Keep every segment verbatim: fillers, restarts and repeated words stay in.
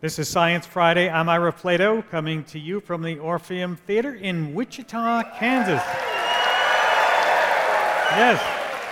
This is Science Friday. I'm Ira Flato, coming to you from the Orpheum Theater in Wichita, Kansas. Yes.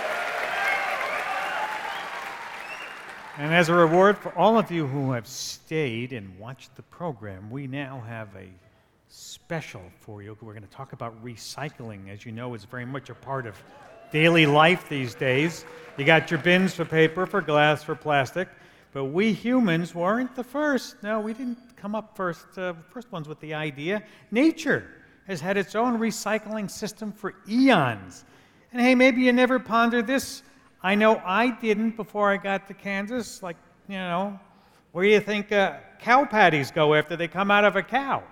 And as a reward for all of you who have stayed and watched the program, we now have a special for you. We're going to talk about recycling. As you know, it's very much a part of daily life these days. You got your bins for paper, for glass, for plastic. But we humans weren't the first. No, we didn't come up first, uh, first ones with the idea. Nature has had its own recycling system for eons. And hey, maybe you never pondered this. I know I didn't before I got to Kansas. Like, you know, where do you think uh, cow patties go after they come out of a cow?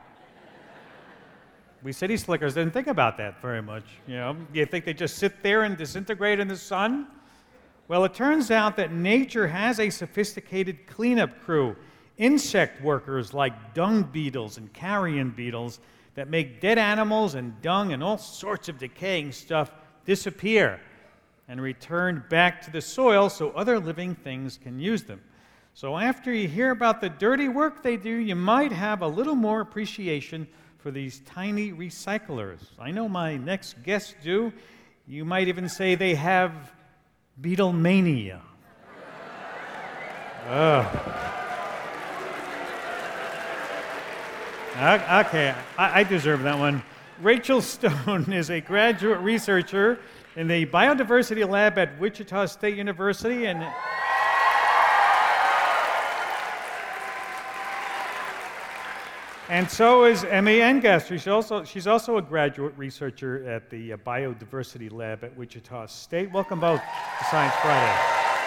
We city slickers didn't think about that very much. You know, you think they just sit there and disintegrate in the sun? Well, it turns out that nature has a sophisticated cleanup crew, insect workers like dung beetles and carrion beetles that make dead animals and dung and all sorts of decaying stuff disappear and return back to the soil so other living things can use them. So after you hear about the dirty work they do, you might have a little more appreciation for these tiny recyclers. I know my next guests do. You might even say they have Beatlemania. Oh. Okay, I, I deserve that one. Rachel Stone is a graduate researcher in the Biodiversity Lab at Wichita State University, and and so is Emmy Engast. She's also, she's also a graduate researcher at the Biodiversity Lab at Wichita State. Welcome both to Science Friday.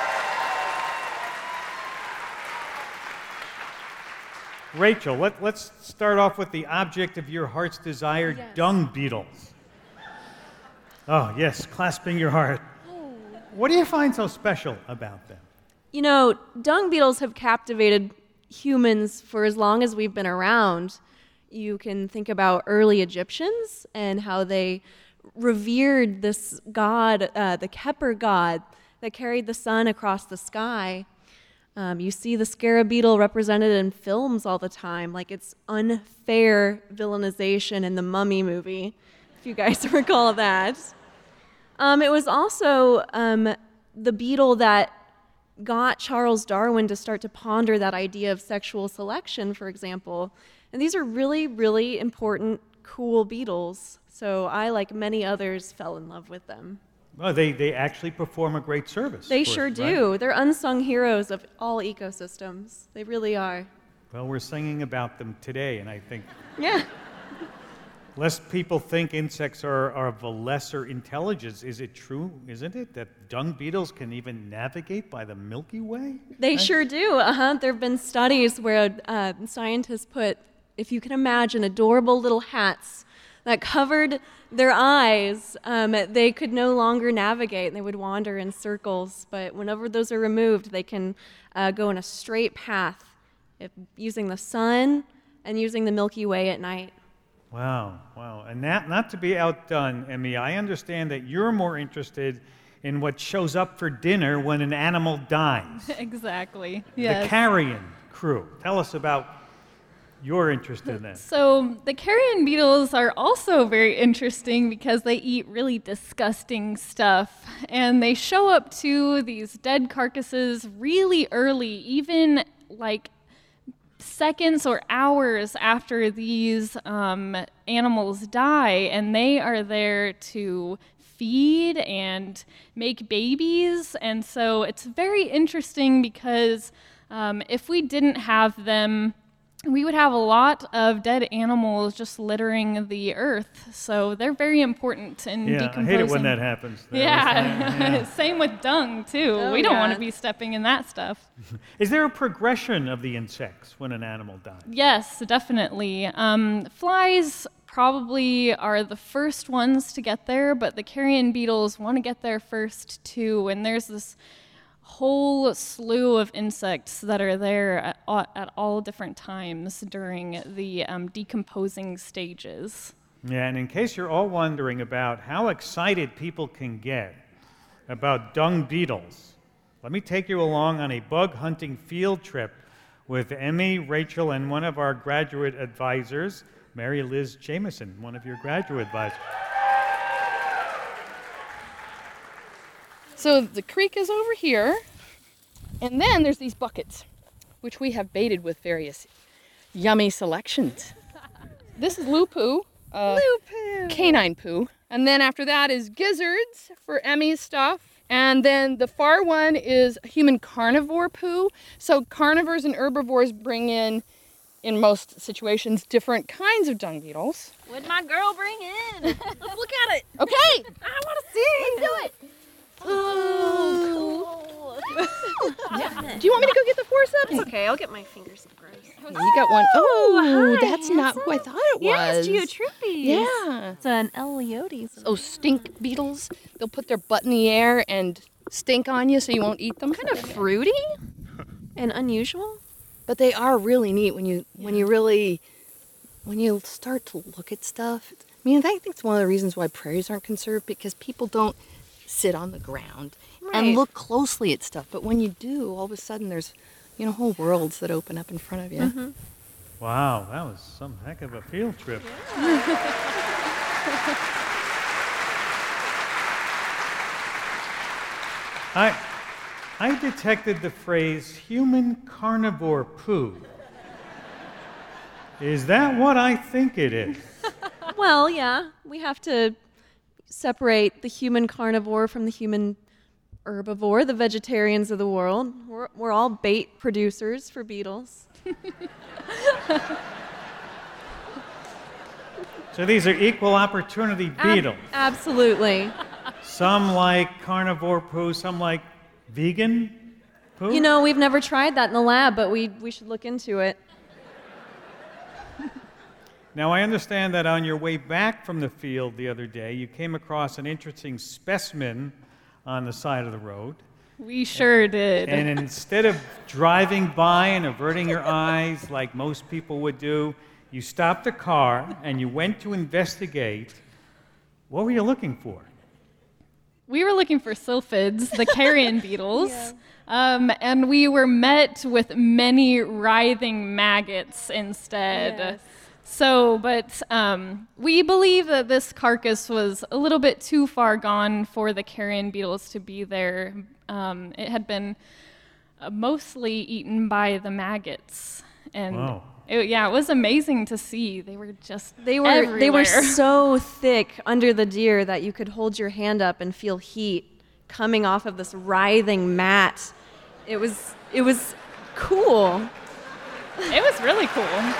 Rachel, let, let's start off with the object of your heart's desire, yes. Dung beetles. Oh, yes, clasping your heart. Oh. What do you find so special about them? You know, dung beetles have captivated humans for as long as we've been around. You can think about early Egyptians and how they revered this god, uh, the Kheper god, that carried the sun across the sky. Um, you see the scarab beetle represented in films all the time, like its unfair villainization in the Mummy movie, if you guys recall that. Um, it was also um, the beetle that got Charles Darwin to start to ponder that idea of sexual selection, for example. And these are really, really important, cool beetles. So I, like many others, fell in love with them. Well, they, they actually perform a great service. They course, sure do. Right? They're unsung heroes of all ecosystems. They really are. Well, we're singing about them today, and I think yeah. lest people think insects are, are of a lesser intelligence, is it true, isn't it, that dung beetles can even navigate by the Milky Way? They right? sure do. Uh-huh. There have been studies where uh, scientists put, if you can imagine, adorable little hats that covered their eyes. Um, they could no longer navigate, and they would wander in circles. But whenever those are removed, they can uh, go in a straight path, if, using the sun and using the Milky Way at night. Wow, wow. And that, not to be outdone, Emmy, I understand that you're more interested in what shows up for dinner when an animal dies. Exactly, yes. The carrion crew. Tell us about your interest in that. So the carrion beetles are also very interesting because they eat really disgusting stuff. And they show up to these dead carcasses really early, even like seconds or hours after these um, animals die, and they are there to feed and make babies. And so it's very interesting because um, if we didn't have them, we would have a lot of dead animals just littering the earth. So they're very important in yeah, decomposing. I hate it when that happens. That yeah, yeah. Same with dung, too. Oh, we don't yeah. want to be stepping in that stuff. Is there a progression of the insects when an animal dies? Yes, definitely. Um, flies probably are the first ones to get there, but the carrion beetles want to get there first, too. And there's this whole slew of insects that are there at all, at all different times during the um, decomposing stages. Yeah, and in case you're all wondering about how excited people can get about dung beetles, let me take you along on a bug hunting field trip with Emmy, Rachel, and one of our graduate advisors, Mary Liz Jameson, one of your graduate advisors. So the creek is over here, and then there's these buckets, which we have baited with various yummy selections. This is Lupu, uh, Lupu. canine poo. And then after that is gizzards for Emmy's stuff. And then the far one is human carnivore poo. So carnivores and herbivores bring in, in most situations, different kinds of dung beetles. What'd my girl bring in? Let's look at it. Okay, I want to see. Let's do it. Oh, yeah. Do you want me to go get the forceps? Okay, I'll get my fingers gross. You got one. Oh, hi, that's not who I thought it was. Yeah, it's Geotripes. Yeah. It's an Eleotes. Oh, stink beetles. They'll put their butt in the air and stink on you so you won't eat them. Kind of fruity and unusual. But they are really neat when you when you really when you start to look at stuff. I mean, I think it's one of the reasons why prairies aren't conserved, because people don't sit on the ground Right. and look closely at stuff. But when you do, all of a sudden there's, you know, whole worlds that open up in front of you. Mm-hmm. Wow, that was some heck of a field trip. I, I detected the phrase human carnivore poo. Is that what I think it is? Well, yeah, we have to separate the human carnivore from the human herbivore, the vegetarians of the world. We're, we're all bait producers for beetles. So these are equal opportunity Ab- beetles. absolutely. Some like carnivore poo, some like vegan poo. You know, we've never tried that in the lab, but we, we should look into it. Now, I understand that on your way back from the field the other day, you came across an interesting specimen on the side of the road. We sure did. And instead of driving by and averting your eyes like most people would do, you stopped the car and you went to investigate. What were you looking for? We were looking for sylphids, the carrion beetles, yeah. um, and we were met with many writhing maggots instead. Yes. So, but um, we believe that this carcass was a little bit too far gone for the carrion beetles to be there. Um, it had been uh, mostly eaten by the maggots, and Wow. it, yeah, it was amazing to see. They were just They were everywhere. they were so thick under the deer that you could hold your hand up and feel heat coming off of this writhing mat. It was it was cool. It was really cool.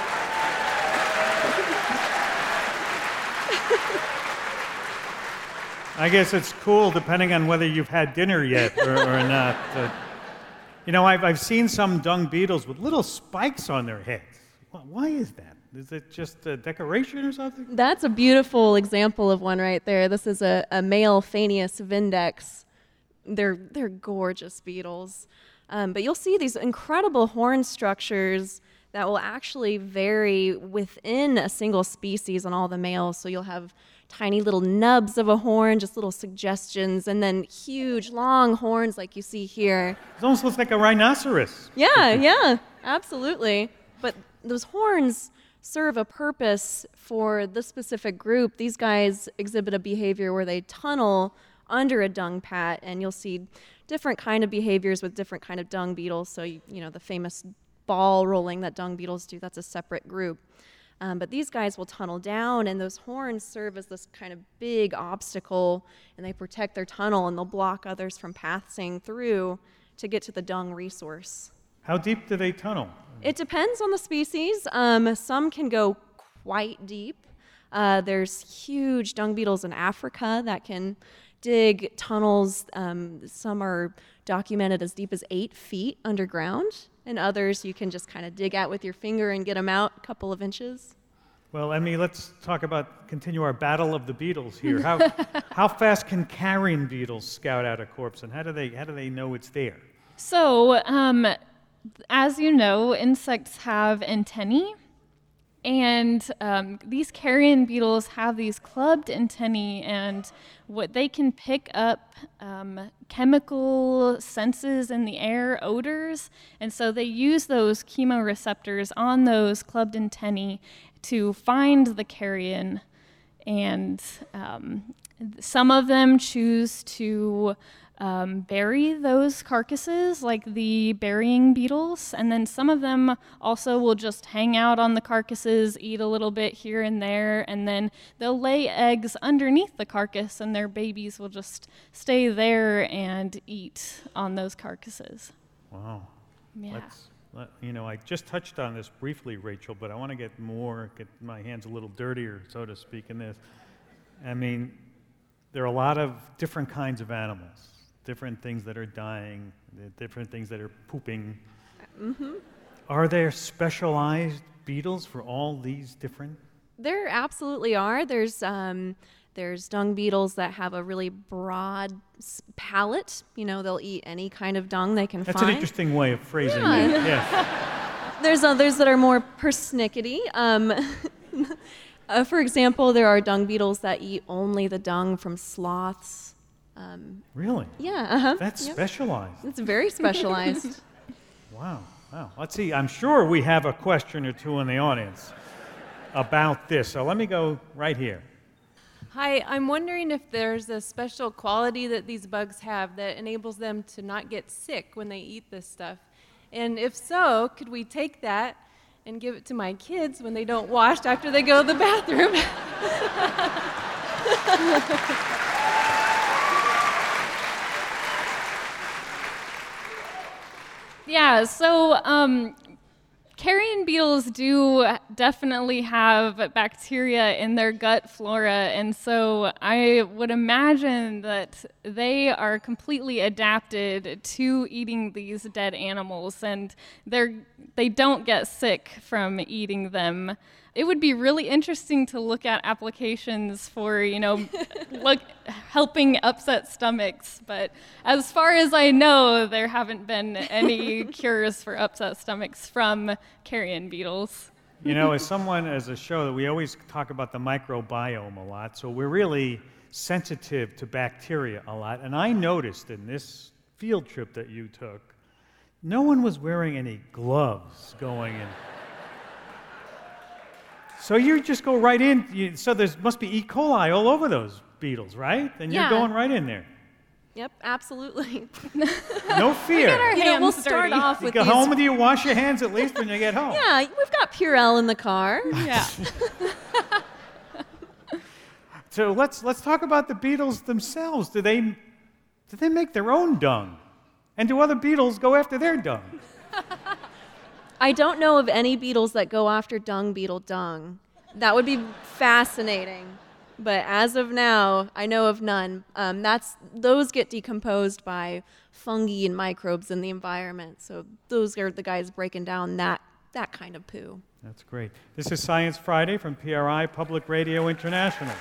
I guess it's cool depending on whether you've had dinner yet or, or not. Uh, you know, I've, I've seen some dung beetles with little spikes on their heads. Why is that? Is it just a decoration or something? That's a beautiful example of one right there. This is a, a male Phanius vindex. They're they're gorgeous beetles. Um, but you'll see these incredible horn structures that will actually vary within a single species on all the males. So you'll have tiny little nubs of a horn, just little suggestions, and then huge, long horns like you see here. It almost looks like a rhinoceros. Yeah, yeah, absolutely. But those horns serve a purpose for this specific group. These guys exhibit a behavior where they tunnel under a dung pat, and you'll see different kind of behaviors with different kind of dung beetles. So, you, you know, the famous ball rolling that dung beetles do, that's a separate group. Um, but these guys will tunnel down, and those horns serve as this kind of big obstacle, and they protect their tunnel, and they'll block others from passing through to get to the dung resource. How deep do they tunnel? It depends on the species. Um, some can go quite deep. Uh, there's huge dung beetles in Africa that can dig tunnels. Um, some are documented as deep as eight feet underground, and others you can just kind of dig at with your finger and get them out a couple of inches. Well, Emmy, let's talk about, continue our battle of the beetles here. How, how fast can carrion beetles scout out a corpse, and how do they, how do they know it's there? So, um, as you know, insects have antennae, And um, these carrion beetles have these clubbed antennae, and what they can pick up um, chemical senses in the air, odors, and so they use those chemoreceptors on those clubbed antennae to find the carrion. And um, some of them choose to Um, bury those carcasses, like the burying beetles, and then some of them also will just hang out on the carcasses, eat a little bit here and there, and then they'll lay eggs underneath the carcass, and their babies will just stay there and eat on those carcasses. Wow. Yeah. Let's, let, you know, I just touched on this briefly, Rachel, but I want to get more, get my hands a little dirtier, so to speak, in this. I mean, there are a lot of different kinds of animals. Different things that are dying, different things that are pooping. Mm-hmm. Are there specialized beetles for all these different? There absolutely are. There's um, there's dung beetles that have a really broad s- palate. You know, they'll eat any kind of dung they can That's find. an interesting way of phrasing Yeah. it. Yes. There's others that are more persnickety. Um, uh, for example, there are dung beetles that eat only the dung from sloths. Um, Really? yeah, uh-huh. That's Yep. specialized. It's very specialized. Wow. Wow. Let's see. I'm sure we have a question or two in the audience about this. So let me go right here. Hi, I'm wondering if there's a special quality that these bugs have that enables them to not get sick when they eat this stuff. And if so, could we take that and give it to my kids when they don't wash after they go to the bathroom? Yeah, so um, carrion beetles do definitely have bacteria in their gut flora, and so I would imagine that they are completely adapted to eating these dead animals, and they're they don't get sick from eating them. It would be really interesting to look at applications for, you know, look helping upset stomachs. But as far as I know, there haven't been any cures for upset stomachs from carrion beetles. You know, as someone, as a show, that we always talk about the microbiome a lot, so we're really sensitive to bacteria a lot. And I noticed in this field trip that you took, no one was wearing any gloves going in. So you just go right in. You, so there must be E. coli all over those beetles, right? And you're Yeah. going right in there. Yep, absolutely. No fear. our You know, we'll hands start dirty. off You with go these. home, do you wash your hands at least when you get home? Yeah, we've got Purell in the car. Yeah. So let's let's talk about the beetles themselves. Do they do they make their own dung? And do other beetles go after their dung? I don't know of any beetles that go after dung beetle dung. That would be fascinating. But as of now, I know of none. Um, that's those get decomposed by fungi and microbes in the environment. So those are the guys breaking down that that kind of poo. That's great. This is Science Friday from P R I Public Radio International.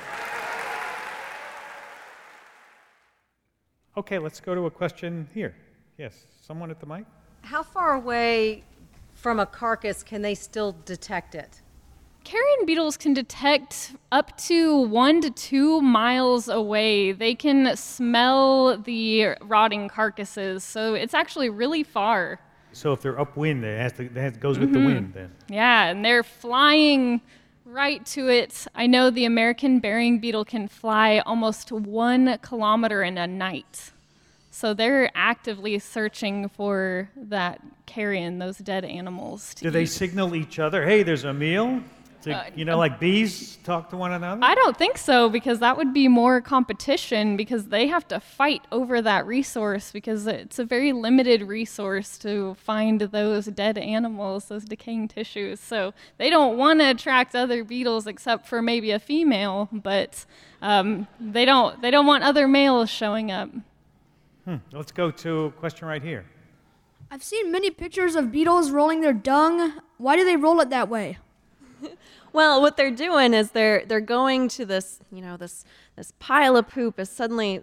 Okay, let's go to a question here. Yes, someone at the mic? How far away from a carcass can they still detect it? Carrion beetles can detect up to one to two miles away. They can smell the rotting carcasses, so it's actually really far. So if they're upwind, it has to, it has, goes with the wind then. Yeah, and they're flying right to it. I know the American burying beetle can fly almost one kilometer in a night. So they're actively searching for that carrion, those dead animals. To Do they eat. signal each other, hey, there's a meal? To, Uh, you know, like bees talk to one another? I don't think so, because that would be more competition, because they have to fight over that resource, because it's a very limited resource to find those dead animals, those decaying tissues. So they don't want to attract other beetles except for maybe a female, but um, they don't they don't want other males showing up. Hmm. Let's go to a question right here. I've seen many pictures of beetles rolling their dung. Why do they roll it that way? Well, what they're doing is they're they're going to this, you know, this this pile of poop is suddenly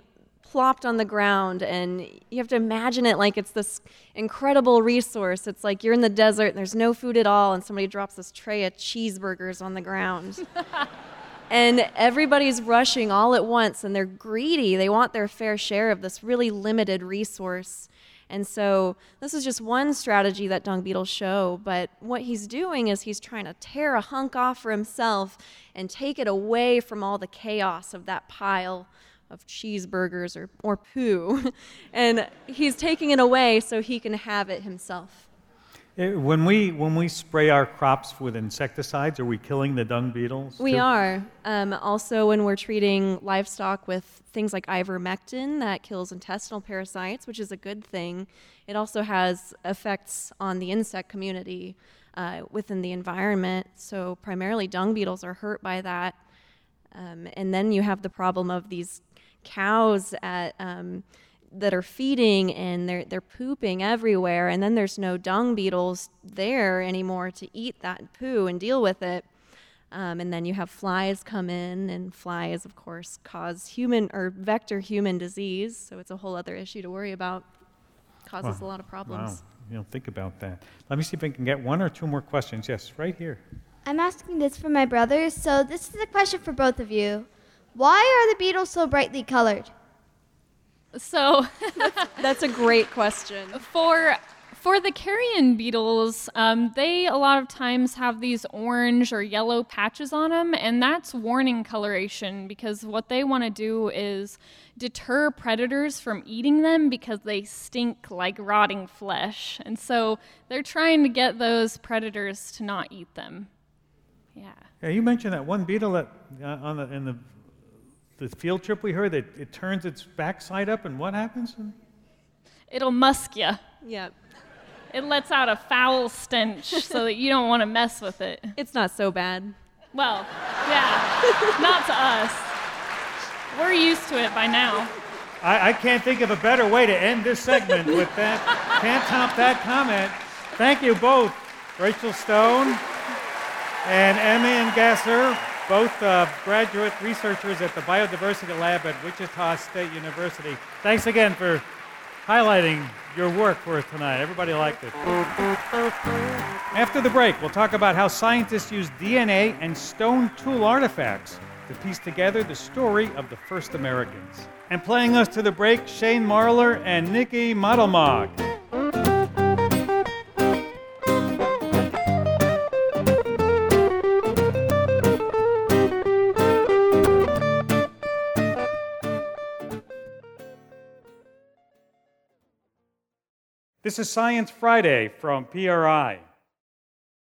plopped on the ground, and you have to imagine it like it's this incredible resource. It's like you're in the desert and there's no food at all, and somebody drops this tray of cheeseburgers on the ground. And everybody's rushing all at once, and they're greedy. They want their fair share of this really limited resource. And so this is just one strategy that dung beetles show, but what he's doing is he's trying to tear a hunk off for himself and take it away from all the chaos of that pile of cheeseburgers or, or poo. And he's taking it away so he can have it himself. Eh, When we when we spray our crops with insecticides, are we killing the dung beetles? We too? are. Um, also, when we're treating livestock with things like ivermectin, that kills intestinal parasites, which is a good thing. It also has effects on the insect community uh, within the environment. So primarily dung beetles are hurt by that. Um, and then you have the problem of these cows at um, that are feeding, and they're they're pooping everywhere, and then there's no dung beetles there anymore to eat that poo and deal with it. Um, and then you have flies come in, and flies, of course, cause human or vector human disease, so it's a whole other issue to worry about. Causes Wow. a lot of problems. Wow, you don't think about that. Let me see if I can get one or two more questions. Yes, right here. I'm asking this for my brothers, so this is a question for both of you. Why are the beetles so brightly colored? So That's a great question. for for the carrion beetles, um, they a lot of times have these orange or yellow patches on them, and that's warning coloration, because what they want to do is deter predators from eating them because they stink like rotting flesh. And so they're trying to get those predators to not eat them. Yeah. Yeah, you mentioned that one beetle that uh, on the in the the field trip we heard that it turns its backside up, and what happens? It'll musk you. Yep. It lets out a foul stench so that you don't want to mess with it. It's not so bad. Well, yeah, not to us. We're used to it by now. I, I can't think of a better way to end this segment with that. Can't top that comment. Thank you both, Rachel Stone and Emmy and Gasser, both uh, graduate researchers at the Biodiversity Lab at Wichita State University. Thanks again for highlighting your work for us tonight. Everybody liked it. After the break, we'll talk about how scientists use D N A and stone tool artifacts to piece together the story of the first Americans. And playing us to the break, Shane Marler and Nikki Modelmog. This is Science Friday from P R I.